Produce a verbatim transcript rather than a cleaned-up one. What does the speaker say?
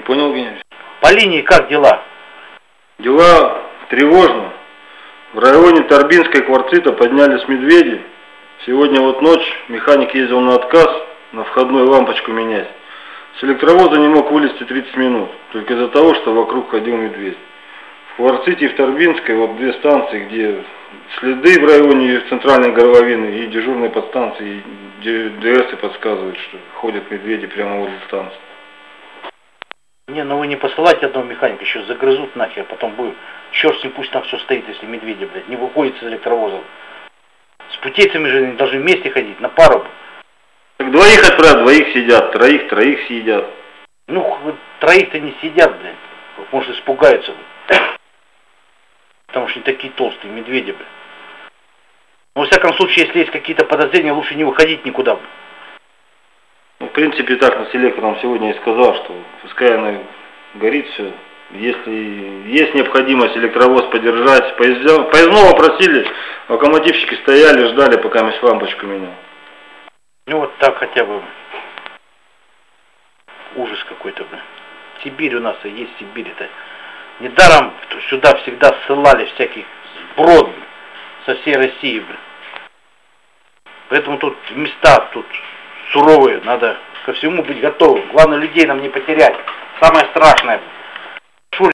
Понял, Геннадий? По линии как дела? Дела тревожно. В районе Торбинской квартита поднялись медведи. Сегодня вот ночь, механик ездил на отказ, на входную лампочку менять. С электровоза не мог вылезти тридцать минут, только из-за того, что вокруг ходил медведь. В квартите и в Торбинской вот две станции, где следы в районе центральной горловины и дежурной подстанции, и ДСы подсказывают, что ходят медведи прямо возле станции. Не, ну вы не посылайте одного механика, еще загрызут нахер, потом будем. Черт с ним, пусть там все стоит, если медведи, блядь, не выходит из электровоза. С путейцами же они должны вместе ходить, на пару. Так двоих отправят, двоих сидят, троих, троих съедят. Ну, троих-то не сидят, блядь. Может, испугаются, блядь. Потому что они такие толстые, медведи, блядь. Но, во всяком случае, если есть какие-то подозрения, лучше не выходить никуда, блядь. Ну, в принципе, так на селектор нам сегодня и сказал, что пускай она горит все. Если есть необходимость электровоз подержать, поезда, поездного просили, локомотивщики стояли, ждали, пока мы лампочку менял. Ну вот так хотя бы. Ужас какой-то, блин. Сибирь у нас и есть Сибирь-то. Недаром сюда всегда ссылали всяких брод, блин, со всей России, блин. Поэтому тут места тут суровые, надо ко всему быть готовым. Главное, людей нам не потерять. Самое страшное, блин.